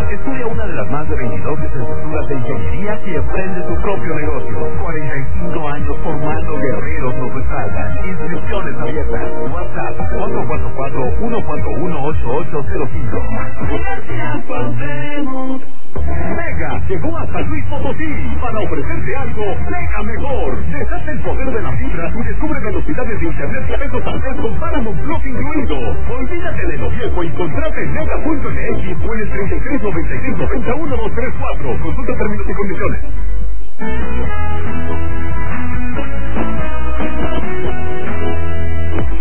Estudia una de las más de 22 licenciaturas de ingeniería y emprende tu propio negocio. 45 años formando guerreros nos respaldan. Inscripciones abiertas. WhatsApp 444-141-8805. Mega llegó hasta Luis Potosí para ofrecerte algo mega mejor. Desate el poder de la fibra y descubre velocidades de internet que pesos al mes con Paramount Plus incluido. Olvídate de lo viejo y contrata en mega.mx o en el 33 95 91 234. Consulta términos y condiciones.